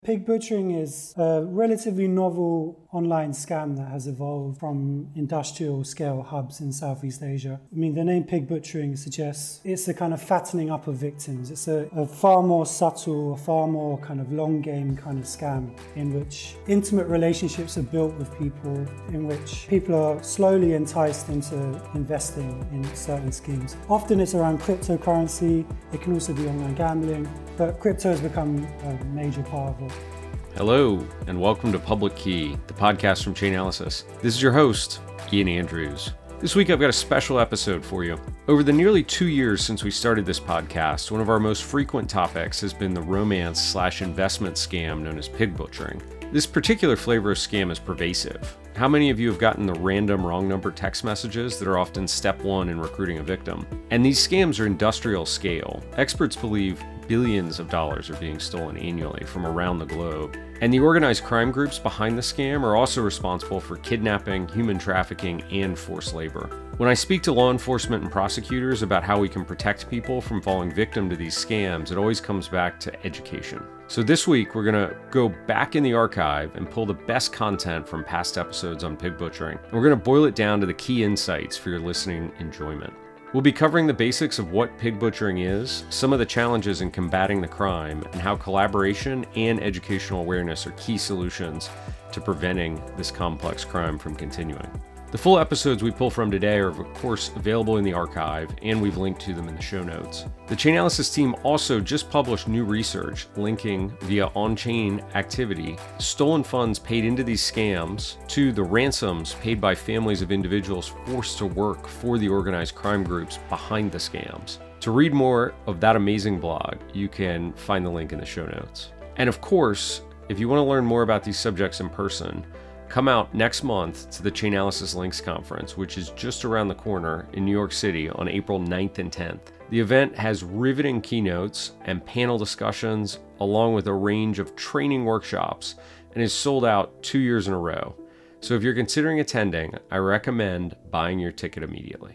Pig butchering is a relatively novel online scam that has evolved from industrial scale hubs in Southeast Asia. I mean, the name pig butchering suggests it's a kind of fattening up of victims. It's a far more subtle, a far more kind of long game kind of scam in which intimate relationships are built with people, in which people are slowly enticed into investing in certain schemes. Often it's around cryptocurrency. It can also be online gambling, but crypto has become a major part of it. Hello, and welcome to Public Key, the podcast from Chainalysis. This is your host, Ian Andrews. This week I've got a special episode for you. Over the nearly 2 years since we started this podcast, one of our most frequent topics has been the romance/investment scam known as pig butchering. This particular flavor of scam is pervasive. How many of you have gotten the random wrong number text messages that are often step one in recruiting a victim? And these scams are industrial scale. Experts believe billions of dollars are being stolen annually from around the globe. And the organized crime groups behind the scam are also responsible for kidnapping, human trafficking, and forced labor. When I speak to law enforcement and prosecutors about how we can protect people from falling victim to these scams, it always comes back to education. So this week, we're going to go back in the archive and pull the best content from past episodes on pig butchering. And we're going to boil it down to the key insights for your listening enjoyment. We'll be covering the basics of what pig butchering is, some of the challenges in combating the crime, and how collaboration and educational awareness are key solutions to preventing this complex crime from continuing. The full episodes we pull from today are, of course, available in the archive, and we've linked to them in the show notes. The Chainalysis team also just published new research linking via on-chain activity stolen funds paid into these scams to the ransoms paid by families of individuals forced to work for the organized crime groups behind the scams. To read more of that amazing blog, you can find the link in the show notes. And of course, if you want to learn more about these subjects in person, come out next month to the Chainalysis Links Conference, which is just around the corner in New York City on April 9th and 10th. The event has riveting keynotes and panel discussions, along with a range of training workshops, and is sold out 2 years in a row. So if you're considering attending, I recommend buying your ticket immediately.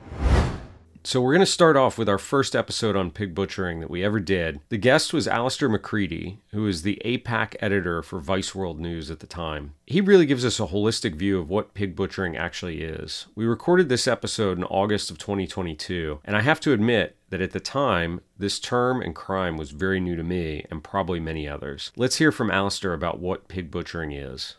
So we're going to start off with our first episode on pig butchering that we ever did. The guest was Alistair McCready, who was the APAC editor for Vice World News at the time. He really gives us a holistic view of what pig butchering actually is. We recorded this episode in August of 2022, and I have to admit that at the time, this term and crime was very new to me and probably many others. Let's hear from Alistair about what pig butchering is.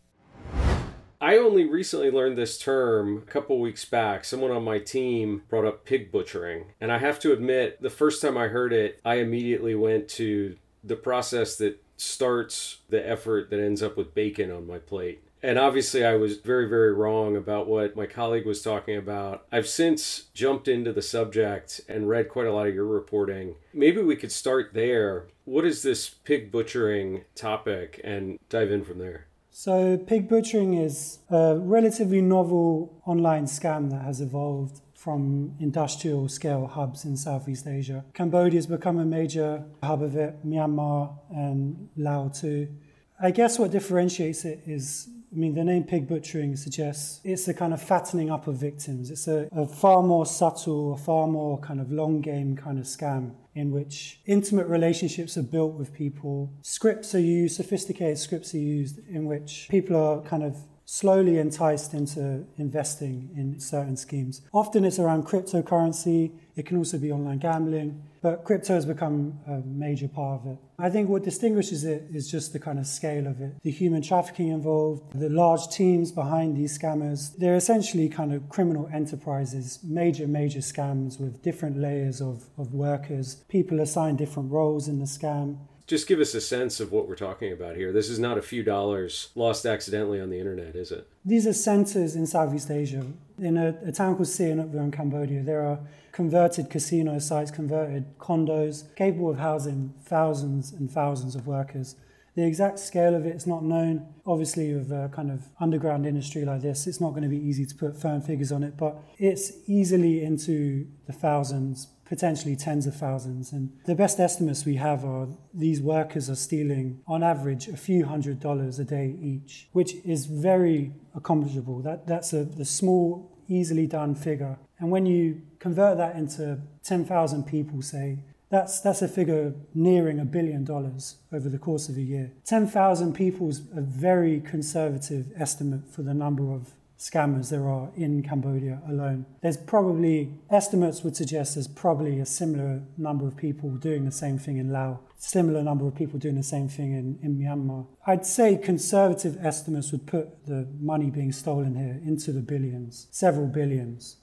I only recently learned this term a couple weeks back. Someone on my team brought up pig butchering. And I have to admit, the first time I heard it, I immediately went to the process that starts the effort that ends up with bacon on my plate. And obviously I was very, very wrong about what my colleague was talking about. I've since jumped into the subject and read quite a lot of your reporting. Maybe we could start there. What is this pig butchering topic, and dive in from there? So pig butchering is a relatively novel online scam that has evolved from industrial scale hubs in Southeast Asia. Cambodia has become a major hub of it, Myanmar and Laos too. I guess what differentiates it is, the name pig butchering suggests it's a kind of fattening up of victims. It's a far more subtle, a far more kind of long game kind of scam in which intimate relationships are built with people. Scripts are used, sophisticated scripts are used in which people are kind of slowly enticed into investing in certain schemes. Often it's around cryptocurrency. It can also be online gambling, but crypto has become a major part of it. I think what distinguishes it is just the kind of scale of it. The human trafficking involved, the large teams behind these scammers. They're essentially kind of criminal enterprises, major scams with different layers of workers. People assigned different roles in the scam. Just give us a sense of what we're talking about here. This is not a few dollars lost accidentally on the internet, is it? These are centers in Southeast Asia. In a town called Sihanoukville in Cambodia, there are converted casino sites, converted condos, capable of housing thousands and thousands of workers. The exact scale of it is not known. Obviously, with a kind of underground industry like this, it's not going to be easy to put firm figures on it, but it's easily into the thousands, potentially tens of thousands. And the best estimates we have are these workers are stealing, on average, a few $100s a day each, which is very accomplishable. That's a small, easily done figure. And when you convert that into 10,000 people, say, That's a figure nearing $1 billion over the course of a year. 10,000 people is a very conservative estimate for the number of scammers there are in Cambodia alone. There's probably, estimates would suggest there's probably a similar number of people doing the same thing in Laos, similar number of people doing the same thing in Myanmar. I'd say conservative estimates would put the money being stolen here into the billions, several billions.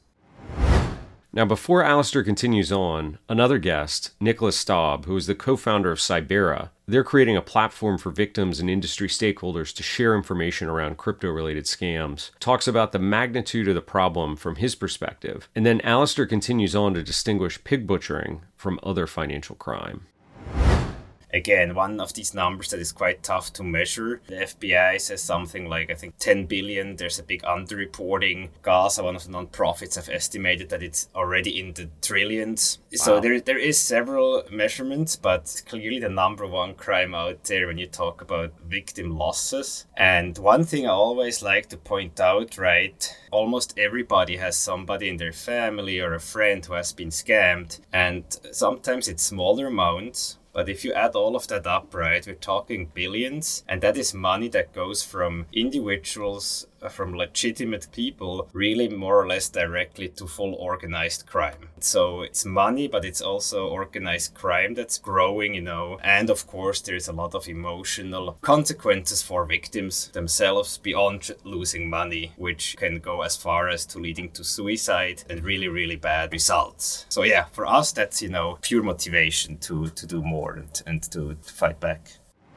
Now, before Alistair continues on, another guest, Nicholas Staub, who is the co-founder of Cybera, they're creating a platform for victims and industry stakeholders to share information around crypto-related scams, talks about the magnitude of the problem from his perspective, and then Alistair continues on to distinguish pig butchering from other financial crime. Again, one of these numbers that is quite tough to measure. The FBI says something like, I think, 10 billion. There's a big underreporting. Gaza, one of the non-profits, have estimated that it's already in the trillions. Wow. So there is several measurements, but clearly the number one crime out there when you talk about victim losses. And one thing I always like to point out, right, almost everybody has somebody in their family or a friend who has been scammed. And sometimes it's smaller amounts. But if you add all of that up, right, we're talking billions. And that is money that goes from individuals, from legitimate people, really more or less directly to full organized crime. So it's money, but it's also organized crime that's growing, And of course, there's a lot of emotional consequences for victims themselves beyond losing money, which can go as far as to leading to suicide and really, really bad results. So yeah, for us, that's, pure motivation to do more and to fight back.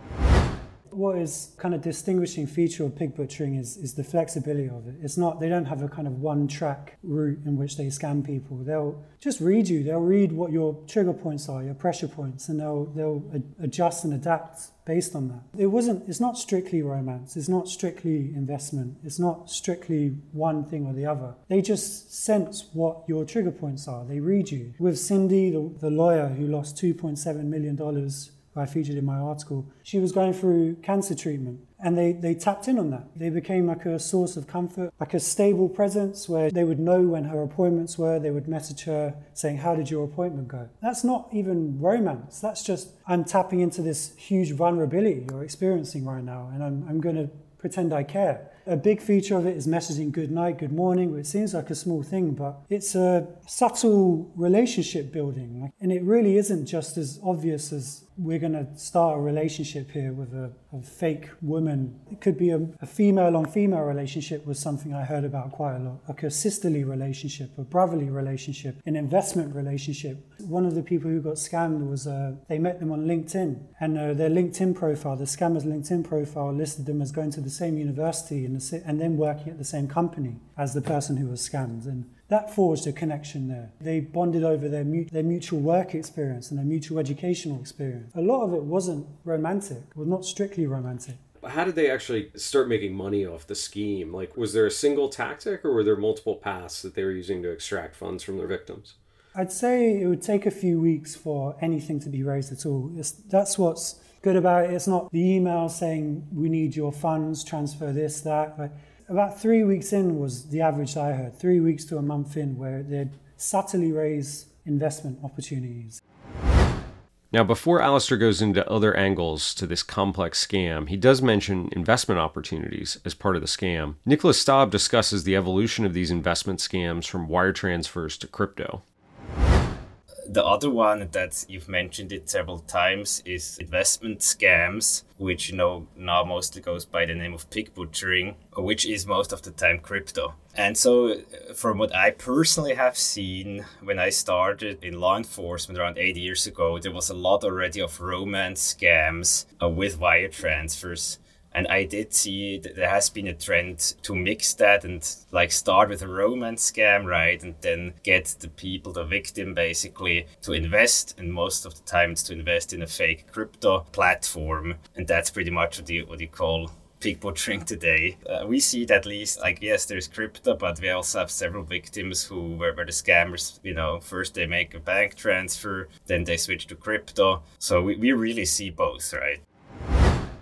What is kind of distinguishing feature of pig butchering is the flexibility of it. It's not, they don't have a kind of one track route in which they scam people. They'll just read you. They'll read what your trigger points are, your pressure points, and they'll adjust and adapt based on that. It's not strictly romance. It's not strictly investment. It's not strictly one thing or the other. They just sense what your trigger points are. They read you. With Cindy, the lawyer who lost $2.7 million, who I featured in my article, she was going through cancer treatment, and they tapped in on that. They became like a source of comfort, like a stable presence where they would know when her appointments were. They would message her saying, "How did your appointment go?" That's not even romance. That's just, I'm tapping into this huge vulnerability you're experiencing right now, and I'm going to pretend I care. A big feature of it is messaging good night, good morning. It seems like a small thing, but it's a subtle relationship building. And it really isn't just as obvious as we're going to start a relationship here with a fake woman. It could be a female-on-female relationship was something I heard about quite a lot, like a sisterly relationship, a brotherly relationship, an investment relationship. One of the people who got scammed was, they met them on LinkedIn, and their LinkedIn profile, the scammer's LinkedIn profile listed them as going to the same university and then working at the same company as the person who was scammed. And that forged a connection there. They bonded over their mutual work experience and their mutual educational experience. A lot of it wasn't romantic, well, not strictly romantic. How did they actually start making money off the scheme? Like, was there a single tactic, or were there multiple paths that they were using to extract funds from their victims? I'd say it would take a few weeks for anything to be raised at all. That's what's good about it. It's not the email saying, "We need your funds, transfer this, that." But about 3 weeks in was the average I heard, 3 weeks to a month in, where they'd subtly raise investment opportunities. Now, before Alistair goes into other angles to this complex scam, he does mention investment opportunities as part of the scam. Nicholas Staub discusses the evolution of these investment scams from wire transfers to crypto. The other one that you've mentioned it several times is investment scams, which now mostly goes by the name of pig butchering, which is most of the time crypto. And so from what I personally have seen, when I started in law enforcement around 8 years ago, there was a lot already of romance scams with wire transfers. And I did see that there has been a trend to mix that and start with a romance scam, right? And then get the people, the victim basically, to invest. And most of the time it's to invest in a fake crypto platform. And that's pretty much what you call pig butchering today. We see it at least, yes, there's crypto, but we also have several victims where the scammers, first they make a bank transfer, then they switch to crypto. So we really see both, right?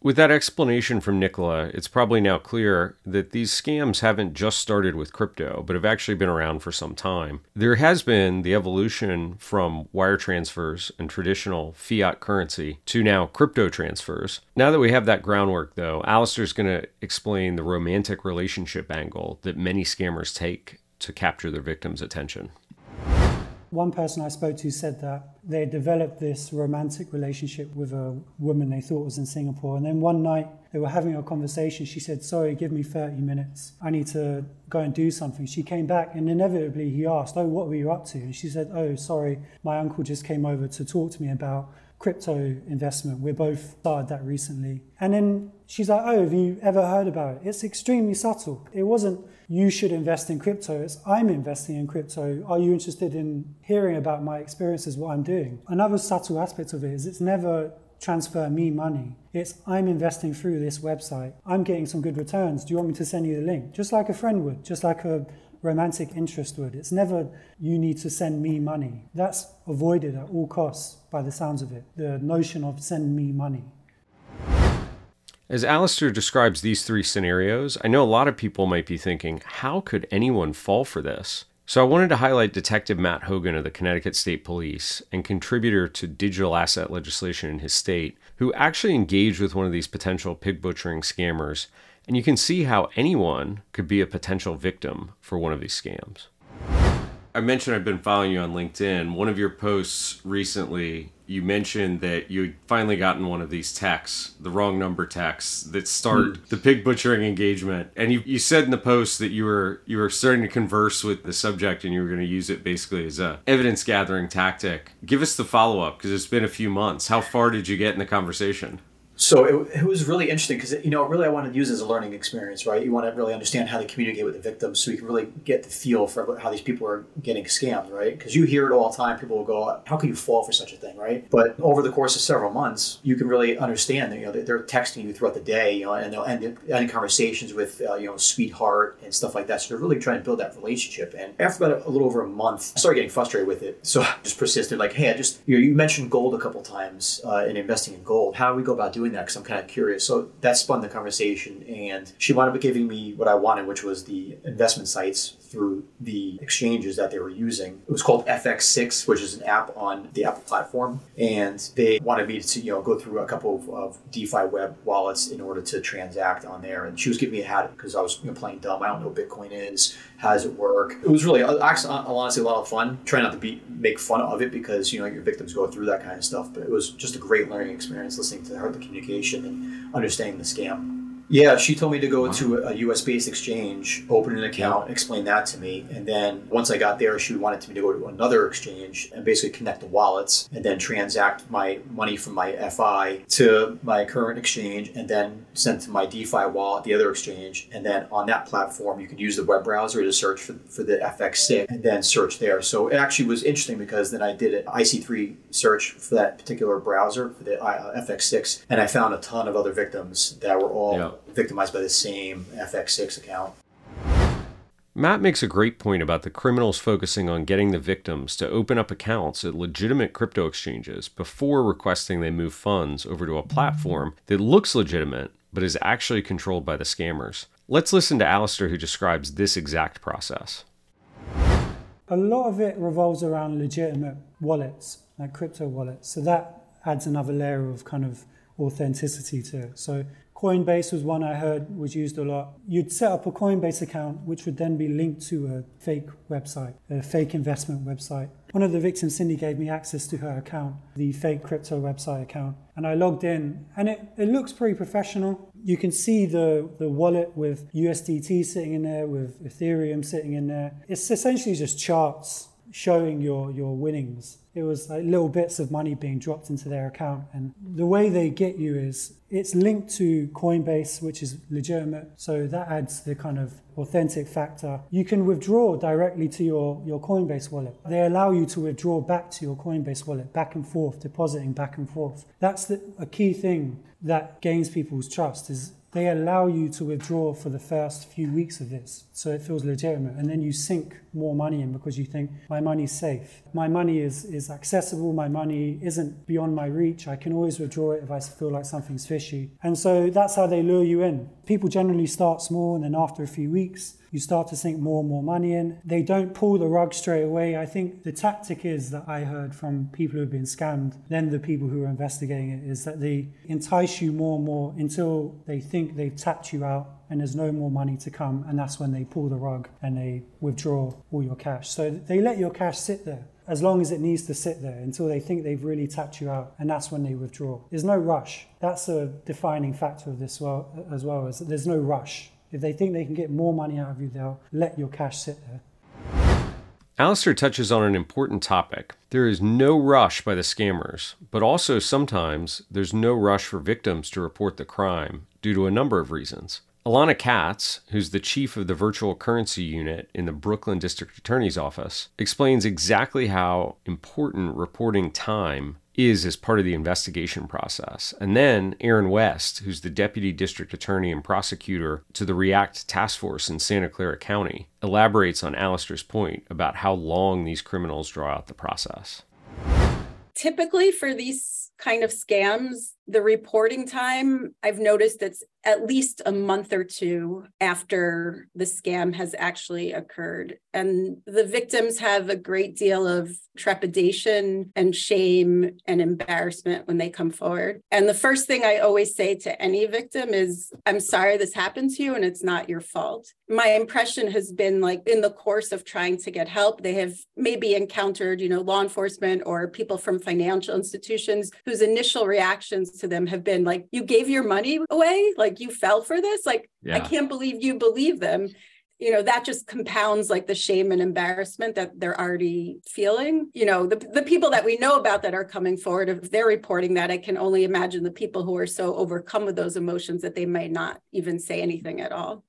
With that explanation from Nicola, it's probably now clear that these scams haven't just started with crypto, but have actually been around for some time. There has been the evolution from wire transfers and traditional fiat currency to now crypto transfers. Now that we have that groundwork, though, Alistair's going to explain the romantic relationship angle that many scammers take to capture their victims' attention. One person I spoke to said that they developed this romantic relationship with a woman they thought was in Singapore. And then one night they were having a conversation. She said, sorry, give me 30 minutes. I need to go and do something. She came back and inevitably he asked, oh, what were you up to? And she said, oh, sorry, my uncle just came over to talk to me about crypto investment. We both started that recently. And then she's like, oh, have you ever heard about it? It's extremely subtle. It wasn't, you should invest in crypto. It's, I'm investing in crypto. Are you interested in hearing about my experiences, what I'm doing? Another subtle aspect of it is it's never transfer me money. It's, I'm investing through this website. I'm getting some good returns. Do you want me to send you the link? Just like a friend would, just like a romantic interest would. It's never, you need to send me money. That's avoided at all costs by the sounds of it. The notion of send me money. As Alistair describes these three scenarios, I know a lot of people might be thinking, how could anyone fall for this? So I wanted to highlight Detective Matt Hogan of the Connecticut State Police and contributor to digital asset legislation in his state, who actually engaged with one of these potential pig butchering scammers. And you can see how anyone could be a potential victim for one of these scams. I mentioned I've been following you on LinkedIn. One of your posts recently, you mentioned that you'd finally gotten one of these texts, the wrong number texts that start the pig butchering engagement. And you said in the post that you were starting to converse with the subject and you were going to use it basically as a evidence gathering tactic. Give us the follow-up because it's been a few months. How far did you get in the conversation? So it was really interesting because, really I wanted to use it as a learning experience, right? You want to really understand how they communicate with the victims so you can really get the feel for how these people are getting scammed, right? Because you hear it all the time. People will go, how can you fall for such a thing, right? But over the course of several months, you can really understand that, they're texting you throughout the day, and they'll end conversations with, sweetheart and stuff like that. So they're really trying to build that relationship. And after about a little over a month, I started getting frustrated with it. So I just persisted like, hey, you mentioned gold a couple times and investing in gold. How do we go about doing that? Because I'm kind of curious. So that spun the conversation, and she wound up giving me what I wanted, which was the investment sites through the exchanges that they were using. It was called FX6, which is an app on the Apple platform, and they wanted me to go through a couple of DeFi web wallets in order to transact on there. And she was giving me a hat because I was playing dumb. I don't know what Bitcoin is. How does it work? It was really, actually, honestly, a lot of fun. Try not to make fun of it because your victims go through that kind of stuff. But it was just a great learning experience listening to her, the communication and understanding the scam. Yeah, she told me to go to a US-based exchange, open an account, explain that to me. And then once I got there, she wanted me to go to another exchange and basically connect the wallets and then transact my money from my FI to my current exchange and then send to my DeFi wallet, the other exchange. And then on that platform, you could use the web browser to search for the FX6 and then search there. So it actually was interesting because then I did an IC3 search for that particular browser, for the FX6, and I found a ton of other victims that were all victimized by the same FX6 account. Matt makes a great point about the criminals focusing on getting the victims to open up accounts at legitimate crypto exchanges before requesting they move funds over to a platform that looks legitimate but is actually controlled by the scammers. Let's listen to Alistair, who describes this exact process. A lot of it revolves around legitimate wallets, like crypto wallets. So that adds another layer of kind of authenticity to it. So Coinbase was one I heard was used a lot. You'd set up a Coinbase account, which would then be linked to a fake website, a fake investment website. One of the victims, Cindy, gave me access to her account, the fake crypto website account. And I logged in, and it looks pretty professional. You can see the wallet with USDT sitting in there, with Ethereum sitting in there. It's essentially just charts showing your winnings. It was like little bits of money being dropped into their account. And the way they get you is it's linked to Coinbase, which is legitimate. So that adds the kind of authentic factor. You can withdraw directly to your Coinbase wallet. They allow you to withdraw back to your Coinbase wallet, back and forth, depositing back and forth. That's a key thing that gains people's trust is they allow you to withdraw for the first few weeks of this, so it feels legitimate. And then you sink more money in because you think, my money's safe. My money is accessible. My money isn't beyond my reach. I can always withdraw it if I feel like something's fishy. And so that's how they lure you in. People generally start small, and then after a few weeks, you start to sink more and more money in. They don't pull the rug straight away. I think the tactic is that I heard from people who've been scammed, then the people who are investigating it, is that they entice you more and more until they think they've tapped you out and there's no more money to come. And that's when they pull the rug and they withdraw all your cash. So they let your cash sit there as long as it needs to sit there until they think they've really tapped you out, and that's when they withdraw. There's no rush. That's a defining factor of this as well, is that there's no rush. If they think they can get more money out of you, they'll let your cash sit there. Alistair touches on an important topic. There is no rush by the scammers, but also sometimes there's no rush for victims to report the crime due to a number of reasons. Alana Katz, who's the chief of the virtual currency unit in the Brooklyn District Attorney's Office, explains exactly how important reporting time is as part of the investigation process. And then Aaron West, who's the deputy district attorney and prosecutor to the REACT task force in Santa Clara County, elaborates on Alistair's point about how long these criminals draw out the process. Typically for these kind of scams, the reporting time, I've noticed it's at least a month or two after the scam has actually occurred. And the victims have a great deal of trepidation and shame and embarrassment when they come forward. And the first thing I always say to any victim is, I'm sorry this happened to you and it's not your fault. My impression has been like in the course of trying to get help, they have maybe encountered, law enforcement or people from financial institutions whose initial reactions to them have been like, you gave your money away? Like you fell for this? Like, yeah. I can't believe you believe them. That just compounds like the shame and embarrassment that they're already feeling. The people that we know about that are coming forward, if they're reporting that, I can only imagine the people who are so overcome with those emotions that they might not even say anything at all.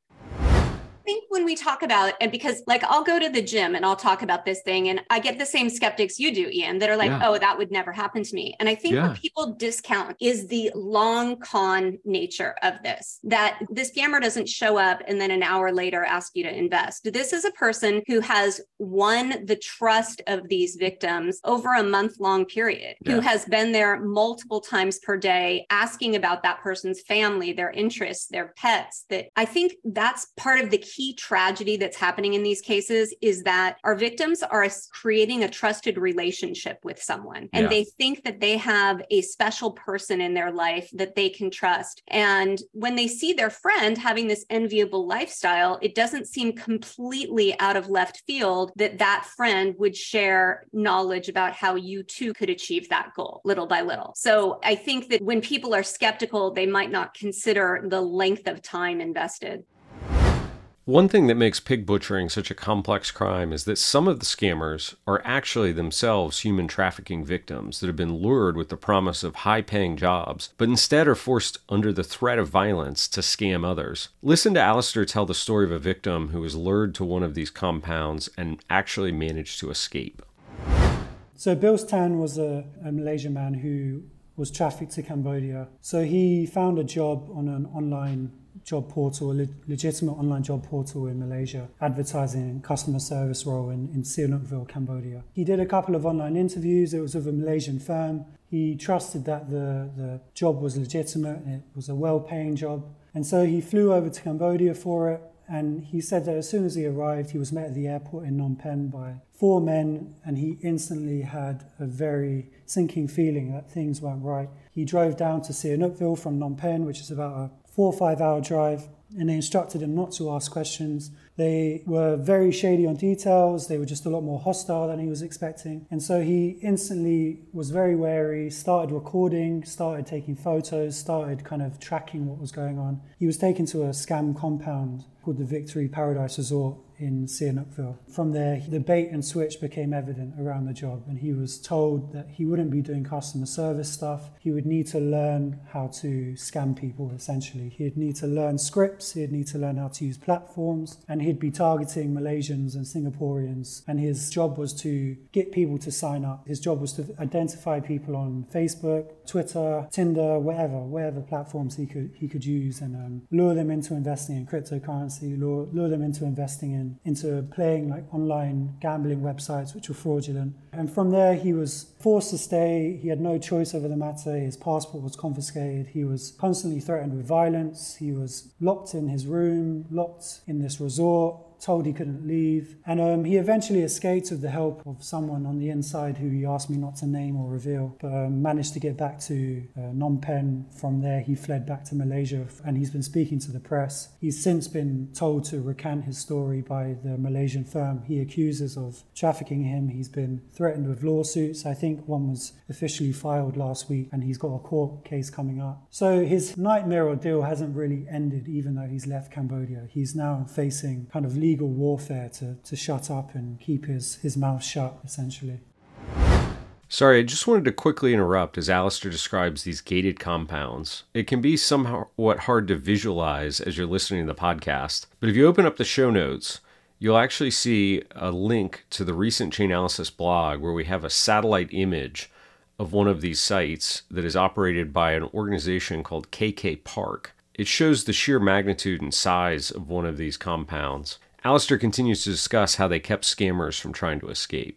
I think when we talk about, and because I'll go to the gym and I'll talk about this thing and I get the same skeptics you do, Ian, that are like, oh, that would never happen to me. And I think what people discount is the long con nature of this, that the scammer doesn't show up and then an hour later ask you to invest. This is a person who has won the trust of these victims over a month-long period, who has been there multiple times per day, asking about that person's family, their interests, their pets. That I think that's part of the key tragedy that's happening in these cases, is that our victims are creating a trusted relationship with someone, and they think that they have a special person in their life that they can trust. And when they see their friend having this enviable lifestyle, it doesn't seem completely out of left field that that friend would share knowledge about how you too could achieve that goal little by little. So I think that when people are skeptical, they might not consider the length of time invested. One thing that makes pig butchering such a complex crime is that some of the scammers are actually themselves human trafficking victims that have been lured with the promise of high-paying jobs, but instead are forced under the threat of violence to scam others. Listen to Alistair tell the story of a victim who was lured to one of these compounds and actually managed to escape. So Bils Tan was a Malaysian man who was trafficked to Cambodia. So he found a job on an online job portal, a legitimate online job portal in Malaysia, advertising a customer service role in Sihanoukville, Cambodia. He did a couple of online interviews. It was with a Malaysian firm. He trusted that the job was legitimate and it was a well-paying job. And so he flew over to Cambodia for it. And he said that as soon as he arrived, he was met at the airport in Phnom Penh by 4 men, and he instantly had a very sinking feeling that things weren't right. He drove down to Sihanoukville from Phnom Penh, which is about a 4 or 5 hour drive, and they instructed him not to ask questions. They were very shady on details. They were just a lot more hostile than he was expecting. And so he instantly was very wary, started recording, started taking photos, started kind of tracking what was going on. He was taken to a scam compound called the Victory Paradise Resort in Sihanoukville. From there, the bait and switch became evident around the job, and he was told that he wouldn't be doing customer service stuff. He would need to learn how to scam people, essentially. He'd need to learn scripts, he'd need to learn how to use platforms, and he'd be targeting Malaysians and Singaporeans, and his job was to get people to sign up. His job was to identify people on Facebook, Twitter, Tinder, whatever platforms he could use, and lure them into investing in cryptocurrency, lure them into investing into playing like online gambling websites which were fraudulent. And from there he was forced to stay. He had no choice over the matter. His passport was confiscated. He was constantly threatened with violence. He was locked in his room, locked in this resort, told he couldn't leave. And he eventually escaped with the help of someone on the inside who he asked me not to name or reveal, but managed to get back to Phnom Penh. From there, he fled back to Malaysia, and he's been speaking to the press. He's since been told to recant his story by the Malaysian firm he accuses of trafficking him. He's been threatened with lawsuits. I think one was officially filed last week, and he's got a court case coming up. So his nightmare ordeal hasn't really ended, even though he's left Cambodia. He's now facing kind of legal warfare to shut up and keep his mouth shut, essentially. Sorry, I just wanted to quickly interrupt as Alistair describes these gated compounds. It can be somewhat hard to visualize as you're listening to the podcast, but if you open up the show notes, you'll actually see a link to the recent Chainalysis blog where we have a satellite image of one of these sites that is operated by an organization called KK Park. It shows the sheer magnitude and size of one of these compounds. Alistair continues to discuss how they kept scammers from trying to escape.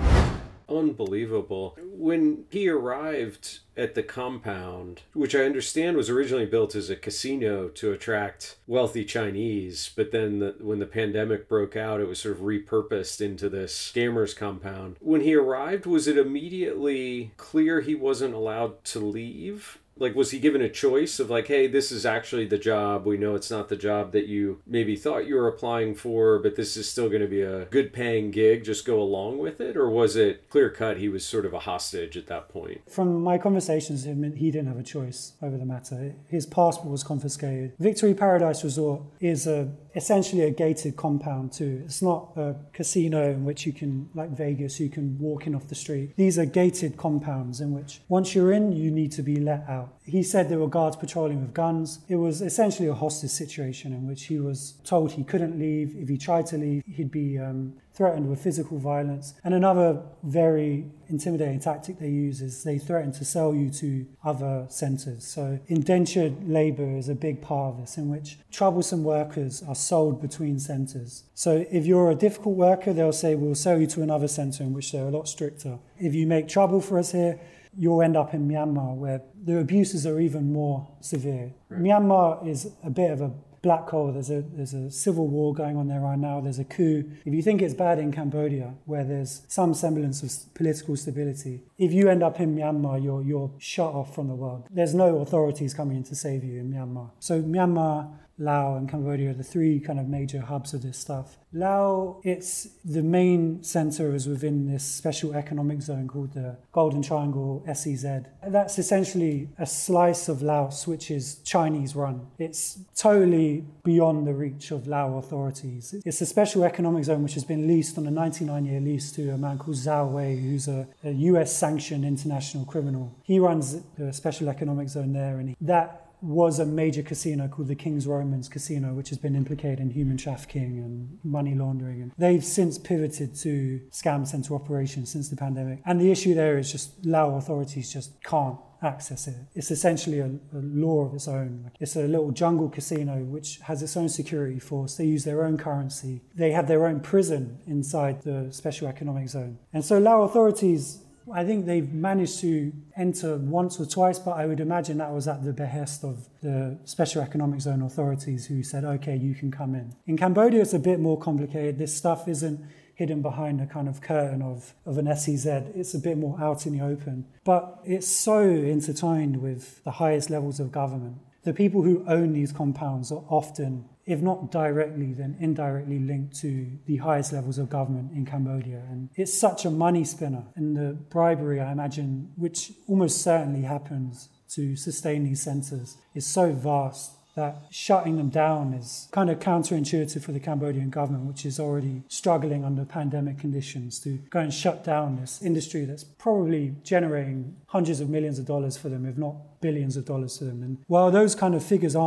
Unbelievable. When he arrived at the compound, which I understand was originally built as a casino to attract wealthy Chinese, but then when the pandemic broke out, it was sort of repurposed into this scammers compound. When he arrived, was it immediately clear he wasn't allowed to leave? Like, was he given a choice of like, hey, this is actually the job. We know it's not the job that you maybe thought you were applying for, but this is still going to be a good paying gig. Just go along with it? Or was it clear cut he was sort of a hostage at that point? From my conversations with him, he didn't have a choice over the matter. His passport was confiscated. Victory Paradise Resort is essentially a gated compound too. It's not a casino in which you can, like Vegas, you can walk in off the street. These are gated compounds in which once you're in, you need to be let out. He said there were guards patrolling with guns. It was essentially a hostage situation in which he was told he couldn't leave. If he tried to leave, he'd be threatened with physical violence. And another very intimidating tactic they use is they threaten to sell you to other centres. So indentured labour is a big part of this, in which troublesome workers are sold between centres. So if you're a difficult worker, they'll say, we'll sell you to another centre in which they're a lot stricter. If you make trouble for us here, you'll end up in Myanmar, where the abuses are even more severe. Right. Myanmar is a bit of a black hole. There's a civil war going on there right now. There's a coup. If you think it's bad in Cambodia, where there's some semblance of political stability, if you end up in Myanmar, you're shut off from the world. There's no authorities coming in to save you in Myanmar. So Myanmar, Laos and Cambodia are the three kind of major hubs of this stuff. Laos, it's the main center is within this special economic zone called the Golden Triangle, SEZ. That's essentially a slice of Laos which is Chinese run. It's totally beyond the reach of Lao authorities. It's a special economic zone which has been leased on a 99-year lease to a man called Zhao Wei, who's a US-sanctioned international criminal. He runs the special economic zone there, and that was a major casino called the King's Romans Casino, which has been implicated in human trafficking and money laundering. And they've since pivoted to scam center operations since the pandemic. And the issue there is just Lao authorities just can't access it. It's essentially a law of its own. It's a little jungle casino which has its own security force. They use their own currency. They have their own prison inside the special economic zone. And so Lao authorities, I think they've managed to enter once or twice, but I would imagine that was at the behest of the Special Economic Zone authorities who said, okay, you can come in. In Cambodia, it's a bit more complicated. This stuff isn't hidden behind a kind of curtain of an SEZ. It's a bit more out in the open. But it's so intertwined with the highest levels of government. The people who own these compounds are often, if not directly, then indirectly linked to the highest levels of government in Cambodia. And it's such a money spinner. And the bribery, I imagine, which almost certainly happens to sustain these centres, is so vast that shutting them down is kind of counterintuitive for the Cambodian government, which is already struggling under pandemic conditions, to go and shut down this industry that's probably generating hundreds of millions of dollars for them, if not billions of dollars to them. And while those kind of figures aren't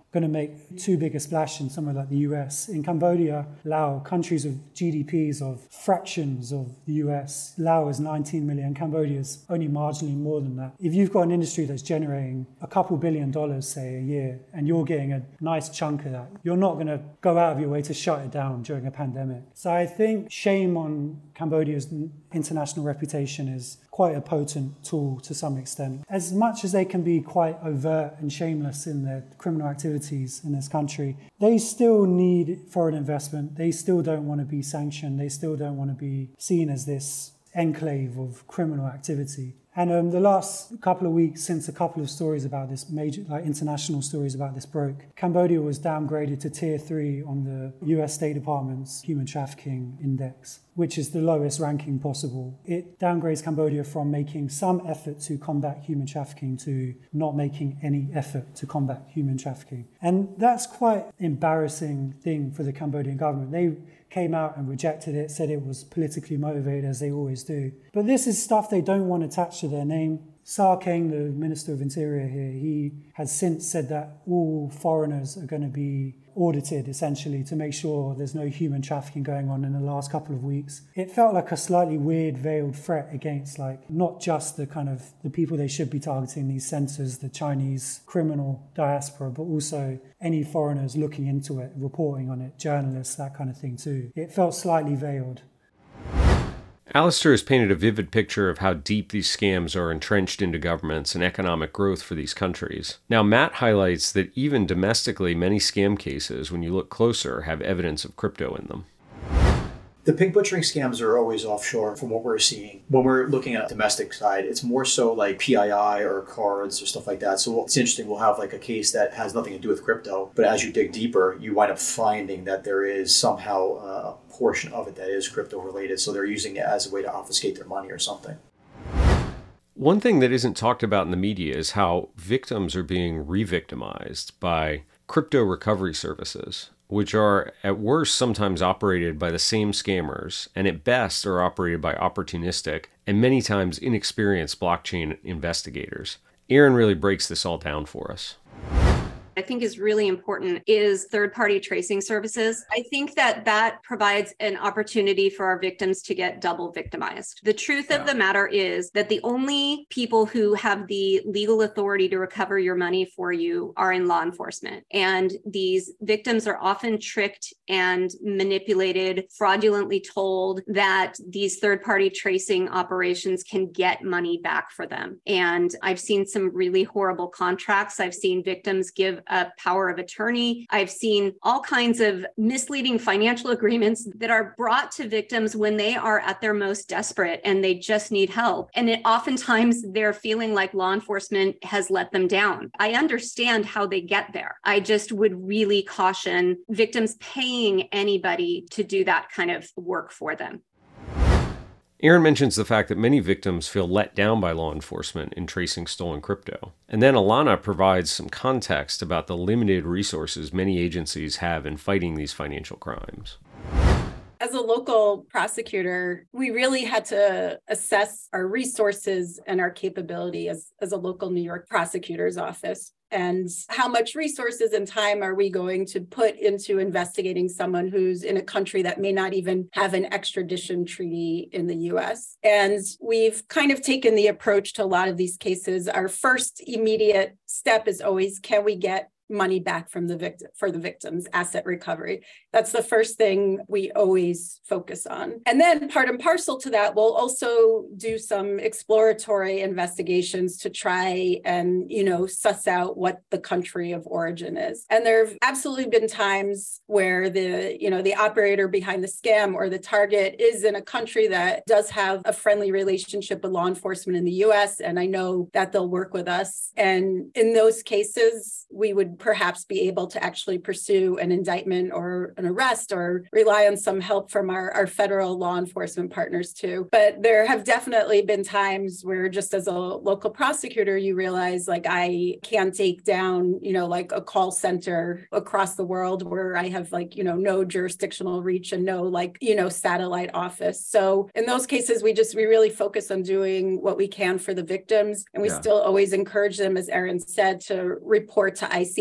going to make too big a splash in somewhere like the US. In Cambodia, Laos, countries with GDPs of fractions of the US, Laos is 19 million, Cambodia is only marginally more than that. If you've got an industry that's generating a couple $2 billion, say, a year, and you're getting a nice chunk of that, you're not going to go out of your way to shut it down during a pandemic. So I think shame on Cambodia's international reputation is quite a potent tool to some extent. As much as they can be quite overt and shameless in their criminal activities in this country, they still need foreign investment. They still don't want to be sanctioned. They still don't want to be seen as this enclave of criminal activity. And the last couple of weeks, since a couple of stories about this, major, like international stories about this broke, Cambodia was downgraded to Tier 3 on the US State Department's Human Trafficking Index, which is the lowest ranking possible. It downgrades Cambodia from making some effort to combat human trafficking to not making any effort to combat human trafficking. And that's quite an embarrassing thing for the Cambodian government. They came out and rejected it, said it was politically motivated, as they always do. But this is stuff they don't want attached to their name. Sar Keng, the Minister of Interior here, he has since said that all foreigners are going to be audited, essentially, to make sure there's no human trafficking going on in the last couple of weeks. It felt like a slightly weird, veiled threat against, like, not just the kind of the people they should be targeting, these centers, the Chinese criminal diaspora, but also any foreigners looking into it, reporting on it, journalists, that kind of thing too. It felt slightly veiled. Alistair has painted a vivid picture of how deep these scams are entrenched into governments and economic growth for these countries. Now, Matt highlights that even domestically, many scam cases, when you look closer, have evidence of crypto in them. The pig butchering scams are always offshore from what we're seeing. When we're looking at the domestic side, it's more so like PII or cards or stuff like that. So it's interesting, we'll have like a case that has nothing to do with crypto, but as you dig deeper, you wind up finding that there is somehow a portion of it that is crypto related. So they're using it as a way to obfuscate their money or something. One thing that isn't talked about in the media is how victims are being re-victimized by crypto recovery services, which are at worst sometimes operated by the same scammers and at best are operated by opportunistic and many times inexperienced blockchain investigators. Aaron really breaks this all down for us. I think is really important is third-party tracing services. I think that provides an opportunity for our victims to get double victimized. The truth of the matter is that the only people who have the legal authority to recover your money for you are in law enforcement. And these victims are often tricked and manipulated, fraudulently told that these third-party tracing operations can get money back for them. And I've seen some really horrible contracts. I've seen victims give a power of attorney. I've seen all kinds of misleading financial agreements that are brought to victims when they are at their most desperate and they just need help. And oftentimes they're feeling like law enforcement has let them down. I understand how they get there. I just would really caution victims paying anybody to do that kind of work for them. Aaron mentions the fact that many victims feel let down by law enforcement in tracing stolen crypto. And then Alana provides some context about the limited resources many agencies have in fighting these financial crimes. As a local prosecutor, we really had to assess our resources and our capability as a local New York prosecutor's office. And how much resources and time are we going to put into investigating someone who's in a country that may not even have an extradition treaty in the US? And we've kind of taken the approach to a lot of these cases. Our first immediate step is always, can we get money back from the victim for the victims, asset recovery? That's the first thing we always focus on. And then part and parcel to that, we'll also do some exploratory investigations to try and, suss out what the country of origin is. And there have absolutely been times where the operator behind the scam or the target is in a country that does have a friendly relationship with law enforcement in the US. And I know that they'll work with us. And in those cases, we would perhaps be able to actually pursue an indictment or an arrest or rely on some help from our federal law enforcement partners too. But there have definitely been times where just as a local prosecutor, you realize like I can't take down, like a call center across the world where I have no jurisdictional reach and no satellite office. So in those cases, we really focus on doing what we can for the victims. And we still always encourage them, as Aaron said, to report to IC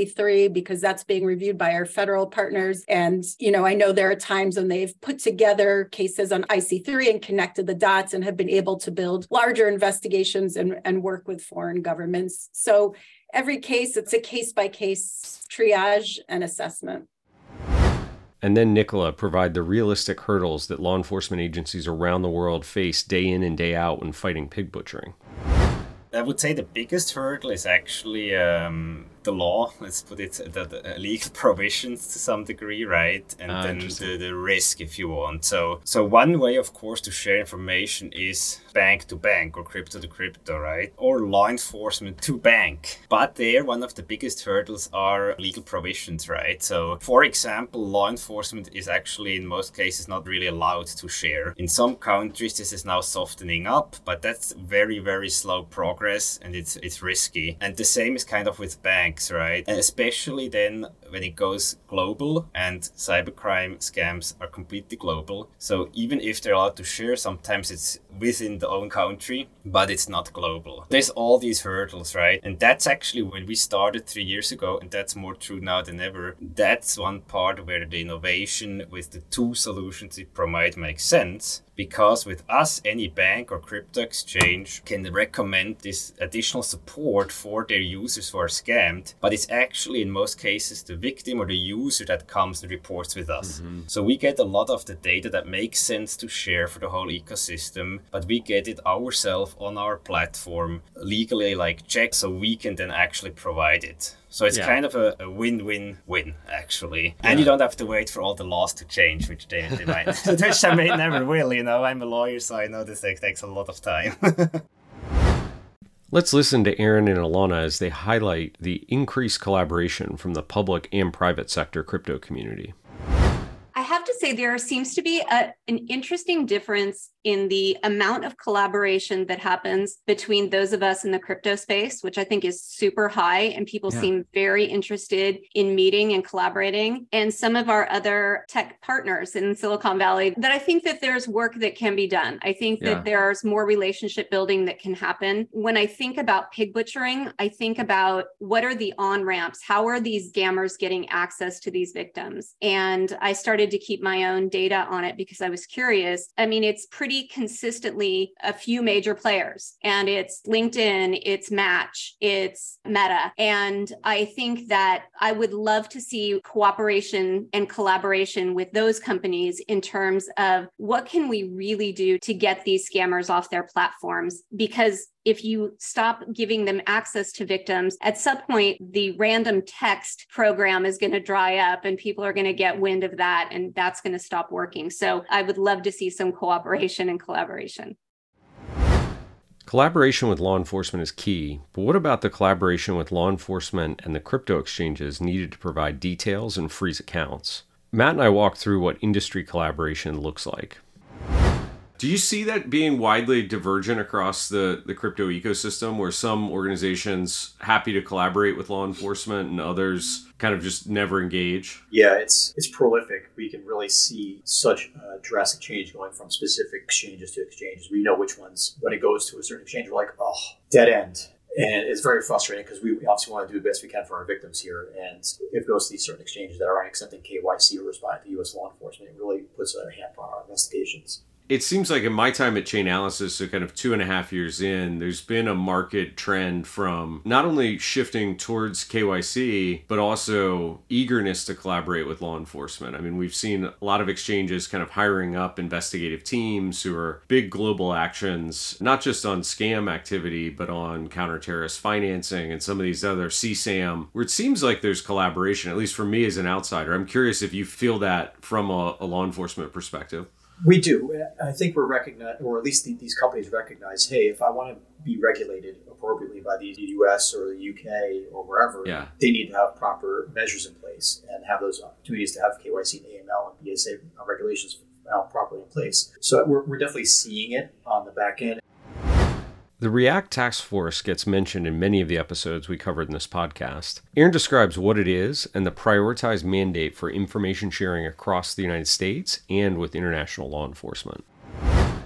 IC3 because that's being reviewed by our federal partners. And, I know there are times when they've put together cases on IC3 and connected the dots and have been able to build larger investigations and work with foreign governments. So every case, it's a case-by-case triage and assessment. And then Nicola provide the realistic hurdles that law enforcement agencies around the world face day in and day out when fighting pig butchering. I would say the biggest hurdle is actually the law, let's put it, the legal provisions to some degree, right? And then the risk, if you want. So one way, of course, to share information is bank to bank or crypto to crypto, right? Or law enforcement to bank. But there, one of the biggest hurdles are legal provisions, right? So, for example, law enforcement is actually in most cases not really allowed to share. In some countries, this is now softening up, but that's very, very slow progress and it's risky. And the same is kind of with banks, right? And especially then when it goes global, and cybercrime scams are completely global. So even if they're allowed to share, sometimes it's within the own country, but it's not global. There's all these hurdles, right? And that's actually when we started 3 years ago, and that's more true now than ever. That's one part where the innovation with the two solutions we provide makes sense. Because with us, any bank or crypto exchange can recommend this additional support for their users who are scammed, but it's actually in most cases the victim or the user that comes and reports with us. Mm-hmm. So we get a lot of the data that makes sense to share for the whole ecosystem, but we get it ourselves on our platform, legally checked, so we can then actually provide it. So it's kind of a win-win-win, actually. Yeah. And you don't have to wait for all the laws to change, which they might, which I may never will, I'm a lawyer, so I know this takes a lot of time. Let's listen to Aaron and Alana as they highlight the increased collaboration from the public and private sector crypto community. I have to say there seems to be an interesting difference in the amount of collaboration that happens between those of us in the crypto space, which I think is super high, and people seem very interested in meeting and collaborating, and some of our other tech partners in Silicon Valley, that I think that there's work that can be done. I think that there's more relationship building that can happen. When I think about pig butchering, I think about what are the on-ramps? How are these scammers getting access to these victims? And I started to keep my own data on it because I was curious. I mean, it's pretty consistently a few major players, and it's LinkedIn, it's Match, it's Meta. And I think that I would love to see cooperation and collaboration with those companies in terms of what can we really do to get these scammers off their platforms? Because if you stop giving them access to victims, at some point, the random text program is going to dry up and people are going to get wind of that, and that's going to stop working. So I would love to see some cooperation and collaboration. Collaboration with law enforcement is key, but what about the collaboration with law enforcement and the crypto exchanges needed to provide details and freeze accounts? Matt and I walked through what industry collaboration looks like. Do you see that being widely divergent across the crypto ecosystem, where some organizations happy to collaborate with law enforcement and others kind of just never engage? Yeah, it's prolific. We can really see such a drastic change going from specific exchanges to exchanges. We know which ones, when it goes to a certain exchange, we're like, oh, dead end. And it's very frustrating because we obviously want to do the best we can for our victims here. And if it goes to these certain exchanges that aren't accepting KYC or responding to U.S. law enforcement, it really puts a hamper on our investigations. It seems like in my time at Chainalysis, so kind of 2.5 years in, there's been a market trend from not only shifting towards KYC, but also eagerness to collaborate with law enforcement. I mean, we've seen a lot of exchanges kind of hiring up investigative teams who are big global actions, not just on scam activity, but on counter-terrorist financing and some of these other CSAM, where it seems like there's collaboration, at least for me as an outsider. I'm curious if you feel that from a law enforcement perspective. We do. I think we're recognized, or at least these companies recognize, hey, if I want to be regulated appropriately by the US or the UK or wherever, they need to have proper measures in place and have those opportunities to have KYC and AML and BSA regulations properly in place. So we're definitely seeing it on the back end. The React Task Force gets mentioned in many of the episodes we covered in this podcast. Aaron describes what it is and the prioritized mandate for information sharing across the United States and with international law enforcement.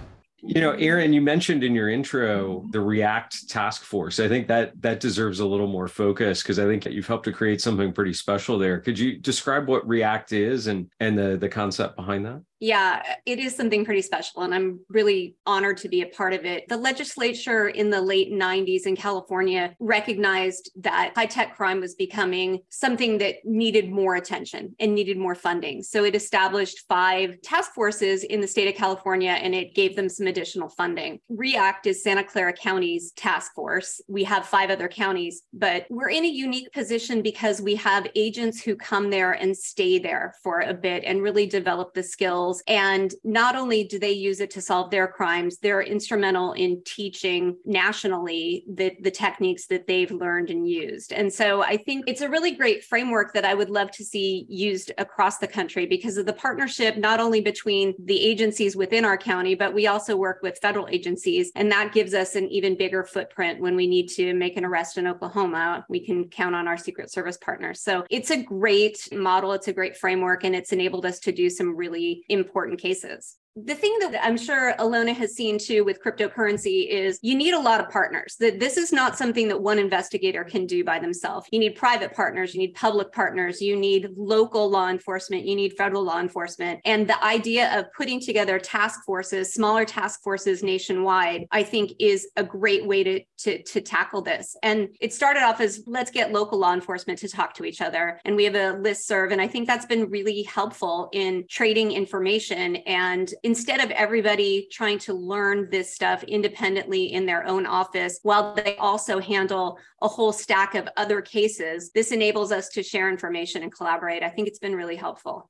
Aaron, you mentioned in your intro the React task force. I think that deserves a little more focus because I think you've helped to create something pretty special there. Could you describe what React is and the concept behind that? Yeah, it is something pretty special, and I'm really honored to be a part of it. The legislature in the late 90s in California recognized that high-tech crime was becoming something that needed more attention and needed more funding. So it established 5 task forces in the state of California, and it gave them some additional funding. React is Santa Clara County's task force. We have 5 other counties, but we're in a unique position because we have agents who come there and stay there for a bit and really develop the skills. And not only do they use it to solve their crimes, they're instrumental in teaching nationally the techniques that they've learned and used. And so I think it's a really great framework that I would love to see used across the country because of the partnership, not only between the agencies within our county, but we also work with federal agencies. And that gives us an even bigger footprint when we need to make an arrest in Oklahoma. We can count on our Secret Service partners. So it's a great model. It's a great framework, and it's enabled us to do some really important cases. The thing that I'm sure Alona has seen too with cryptocurrency is you need a lot of partners. That this is not something that one investigator can do by themselves. You need private partners, you need public partners, you need local law enforcement, you need federal law enforcement. And the idea of putting together task forces, smaller task forces nationwide, I think is a great way to tackle this. And it started off as let's get local law enforcement to talk to each other. And we have a listserv. And I think that's been really helpful in trading information. And instead of everybody trying to learn this stuff independently in their own office, while they also handle a whole stack of other cases, this enables us to share information and collaborate. I think it's been really helpful.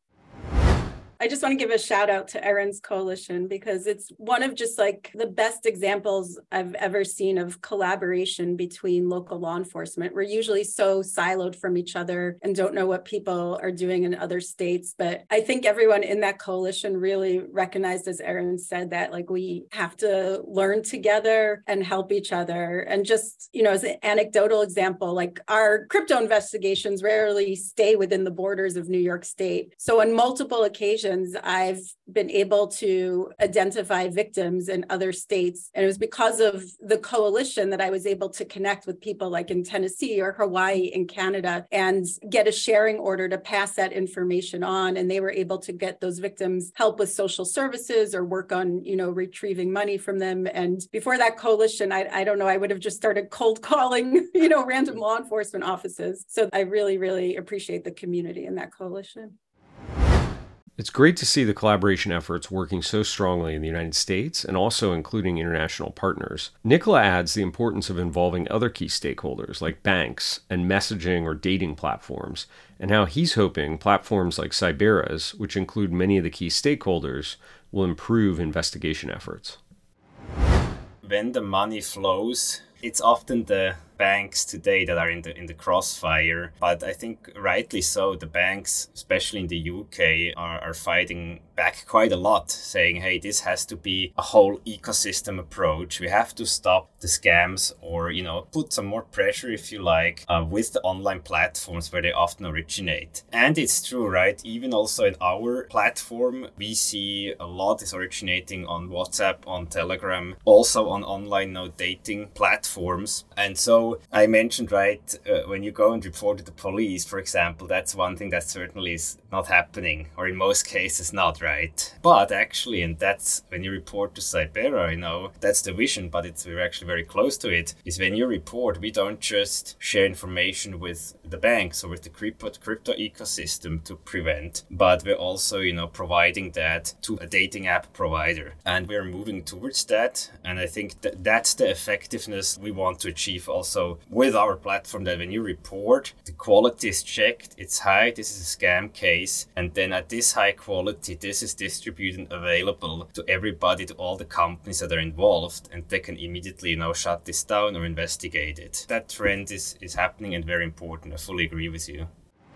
I just want to give a shout out to Erin's Coalition because it's one of just like the best examples I've ever seen of collaboration between local law enforcement. We're usually so siloed from each other and don't know what people are doing in other states. But I think everyone in that coalition really recognized, as Erin said, that like we have to learn together and help each other. And just, as an anecdotal example, like our crypto investigations rarely stay within the borders of New York State. So on multiple occasions, I've been able to identify victims in other states. And it was because of the coalition that I was able to connect with people like in Tennessee or Hawaii and Canada and get a sharing order to pass that information on. And they were able to get those victims help with social services or work on, retrieving money from them. And before that coalition, I don't know, I would have just started cold calling, random law enforcement offices. So I really, really appreciate the community in that coalition. It's great to see the collaboration efforts working so strongly in the United States and also including international partners. Nicola adds the importance of involving other key stakeholders like banks and messaging or dating platforms, and how he's hoping platforms like Cyberus, which include many of the key stakeholders, will improve investigation efforts. When the money flows, it's often the banks today that are in the crossfire, but I think rightly so. The banks, especially in the UK, are fighting back quite a lot, saying, hey, this has to be a whole ecosystem approach. We have to stop the scams or, put some more pressure, if you like, with the online platforms where they often originate. And it's true, right? Even also in our platform, we see a lot is originating on WhatsApp, on Telegram, also on online dating platforms. And so I mentioned, right, when you go and report to the police, for example, that's one thing that certainly is not happening, or in most cases not, right? But actually, and that's when you report to Cyberus, that's the vision, but we're actually very close to it, is when you report, we don't just share information with the banks or with the crypto ecosystem to prevent, but we're also, providing that to a dating app provider. And we're moving towards that. And I think that's the effectiveness we want to achieve also with our platform, that when you report, the quality is checked, it's high, this is a scam case, and then at this high quality, this is distributed and available to everybody, to all the companies that are involved, and they can immediately shut this down or investigate it. That trend is happening and very important. I fully agree with you.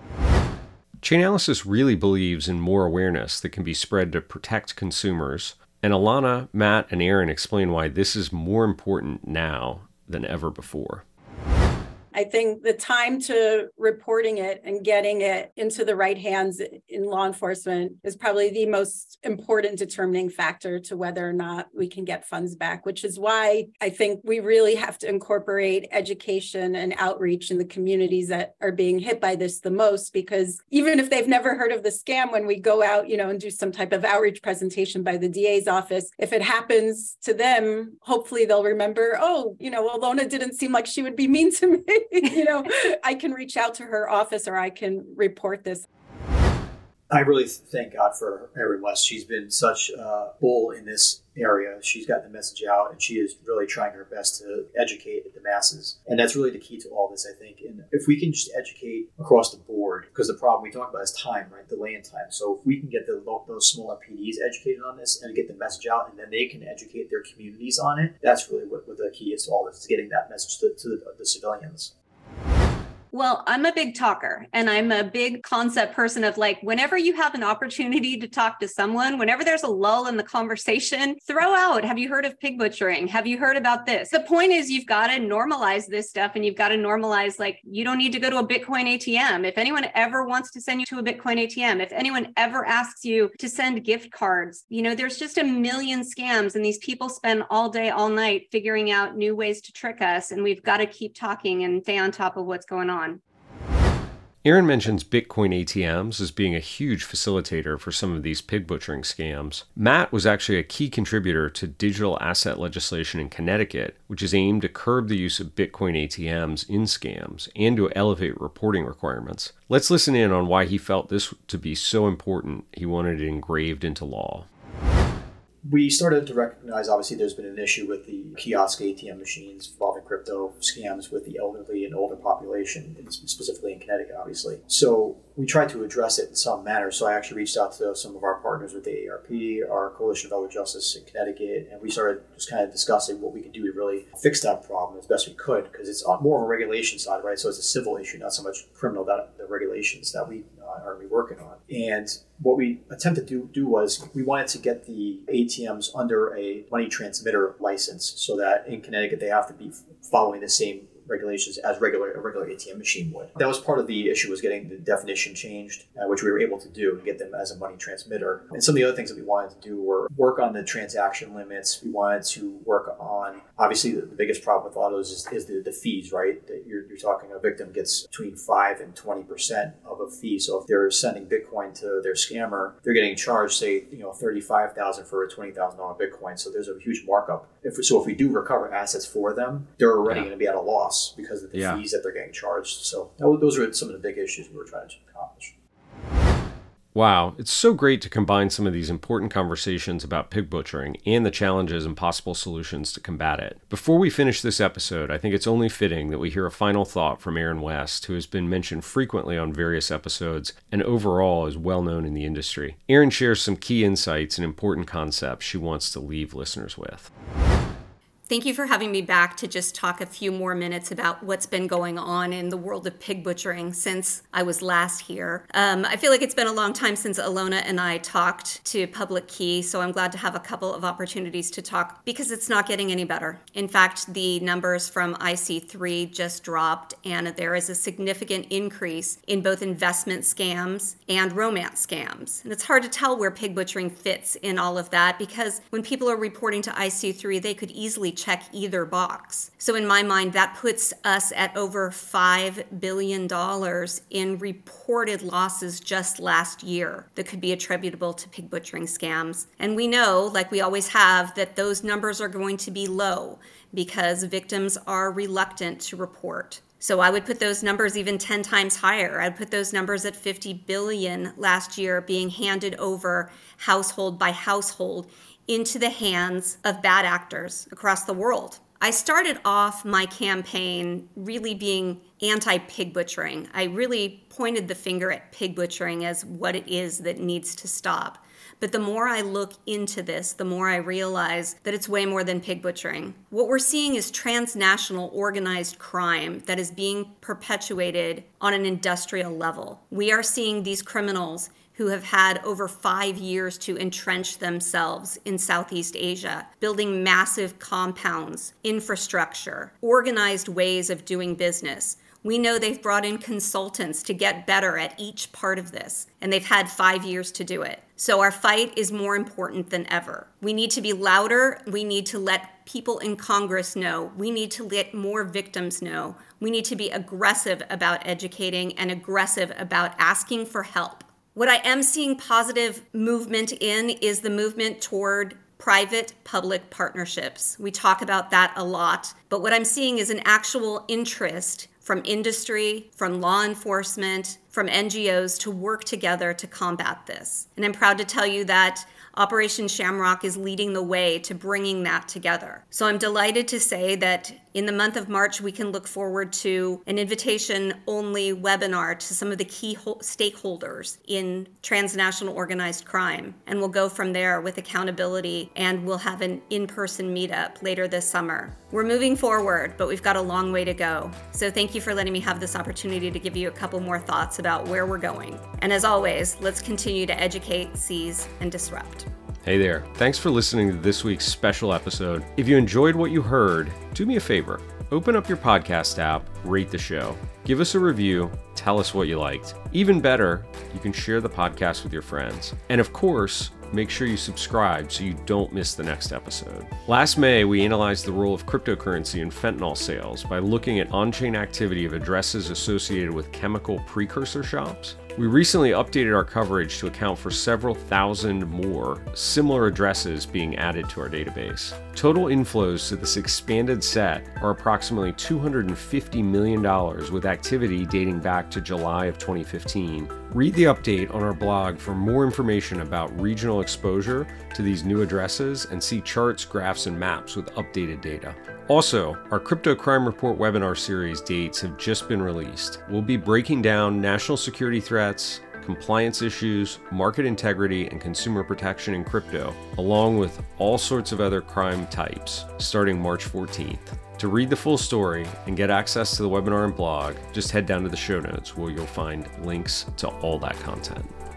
Chainalysis really believes in more awareness that can be spread to protect consumers, and Alona, Matt, and Erin explain why this is more important now than ever before. I think the time to reporting it and getting it into the right hands in law enforcement is probably the most important determining factor to whether or not we can get funds back, which is why I think we really have to incorporate education and outreach in the communities that are being hit by this the most, because even if they've never heard of the scam, when we go out, and do some type of outreach presentation by the DA's office, if it happens to them, hopefully they'll remember, Alona didn't seem like she would be mean to me. I can reach out to her office or I can report this. I really thank God for Erin West. She's been such a bull in this area. She's gotten the message out, and she is really trying her best to educate the masses. And that's really the key to all this, I think. And if we can just educate across the board, because the problem we talk about is time, right? Delay in time. So if we can get those smaller PDs educated on this and get the message out, and then they can educate their communities on it, that's really what the key is to all this, is getting that message to the civilians. Well, I'm a big talker, and I'm a big concept person of whenever you have an opportunity to talk to someone, whenever there's a lull in the conversation, throw out, have you heard of pig butchering? Have you heard about this? The point is you've got to normalize this stuff, and you've got to normalize, you don't need to go to a Bitcoin ATM. If anyone ever wants to send you to a Bitcoin ATM, if anyone ever asks you to send gift cards, there's just a million scams, and these people spend all day, all night figuring out new ways to trick us. And we've got to keep talking and stay on top of what's going on. Erin mentions Bitcoin ATMs as being a huge facilitator for some of these pig butchering scams. Matt was actually a key contributor to digital asset legislation in Connecticut, which is aimed to curb the use of Bitcoin ATMs in scams and to elevate reporting requirements. Let's listen in on why he felt this to be so important he wanted it engraved into law. We started to recognize, obviously, there's been an issue with the kiosk ATM machines involving crypto scams with the elderly and older population, specifically in Connecticut, obviously. So we tried to address it in some manner. So I actually reached out to some of our partners with the AARP, our Coalition of Elder Justice in Connecticut, and we started just kind of discussing what we could do to really fix that problem as best we could, because it's more of a regulation side, right? So it's a civil issue, not so much criminal, that the regulations that we are going to be working on. And what we attempted to do was we wanted to get the ATMs under a money transmitter license, so that in Connecticut they have to be following the same regulations as a regular ATM machine would. That was part of the issue, was getting the definition changed, which we were able to do and get them as a money transmitter. And some of the other things that we wanted to do were work on the transaction limits. We wanted to work on, obviously the biggest problem with a lot of those is the fees, right? That you're talking, a victim gets between 5 and 20% of a fee. So if they're sending Bitcoin to their scammer, they're getting charged, say, $35,000 for a $20,000 Bitcoin. So there's a huge markup. If we do recover assets for them, they're already going to be at a loss because of the fees that they're getting charged. So those are some of the big issues we were trying to accomplish. Wow, it's so great to combine some of these important conversations about pig butchering and the challenges and possible solutions to combat it. Before we finish this episode, I think it's only fitting that we hear a final thought from Erin West, who has been mentioned frequently on various episodes and overall is well known in the industry. Erin shares some key insights and important concepts she wants to leave listeners with. Thank you for having me back to just talk a few more minutes about what's been going on in the world of pig butchering since I was last here. I feel like it's been a long time since Alona and I talked to Public Key, so I'm glad to have a couple of opportunities to talk because it's not getting any better. In fact, the numbers from IC3 just dropped, and there is a significant increase in both investment scams and romance scams. And it's hard to tell where pig butchering fits in all of that because when people are reporting to IC3, they could easily check either box. So in my mind, that puts us at over $5 billion in reported losses just last year that could be attributable to pig butchering scams. And we know, like we always have, that those numbers are going to be low because victims are reluctant to report. So I would put those numbers even 10 times higher. I'd put those numbers at 50 billion last year being handed over household by household into the hands of bad actors across the world. I started off my campaign really being anti-pig butchering. I really pointed the finger at pig butchering as what it is that needs to stop. But the more I look into this, the more I realize that it's way more than pig butchering. What we're seeing is transnational organized crime that is being perpetuated on an industrial level. We are seeing these criminals who have had over 5 years to entrench themselves in Southeast Asia, building massive compounds, infrastructure, organized ways of doing business, We know they've brought in consultants to get better at each part of this, and they've had 5 years to do it. So our fight is more important than ever. We need to be louder. We need to let people in Congress know. We need to let more victims know. We need to be aggressive about educating and aggressive about asking for help. What I am seeing positive movement in is the movement toward private-public partnerships. We talk about that a lot, but what I'm seeing is an actual interest from industry, from law enforcement, from NGOs to work together to combat this. And I'm proud to tell you that Operation Shamrock is leading the way to bringing that together. So I'm delighted to say that in the month of March, we can look forward to an invitation-only webinar to some of the key stakeholders in transnational organized crime. And we'll go from there with accountability, and we'll have an in-person meetup later this summer. We're moving forward, but we've got a long way to go. So thank you for letting me have this opportunity to give you a couple more thoughts about where we're going. And as always, let's continue to educate, seize, and disrupt. Hey there. Thanks for listening to this week's special episode. If you enjoyed what you heard, do me a favor. Open up your podcast app, rate the show, give us a review, tell us what you liked. Even better, you can share the podcast with your friends. And of course, make sure you subscribe so you don't miss the next episode. Last May, we analyzed the role of cryptocurrency in fentanyl sales by looking at on-chain activity of addresses associated with chemical precursor shops. We recently updated our coverage to account for several thousand more similar addresses being added to our database. Total inflows to this expanded set are approximately $250 million, with activity dating back to July of 2015. Read the update on our blog for more information about regional exposure to these new addresses and see charts, graphs, and maps with updated data. Also, our Crypto Crime Report webinar series dates have just been released. We'll be breaking down national security threats, compliance issues, market integrity, and consumer protection in crypto, along with all sorts of other crime types, starting March 14th. To read the full story and get access to the webinar and blog, just head down to the show notes where you'll find links to all that content.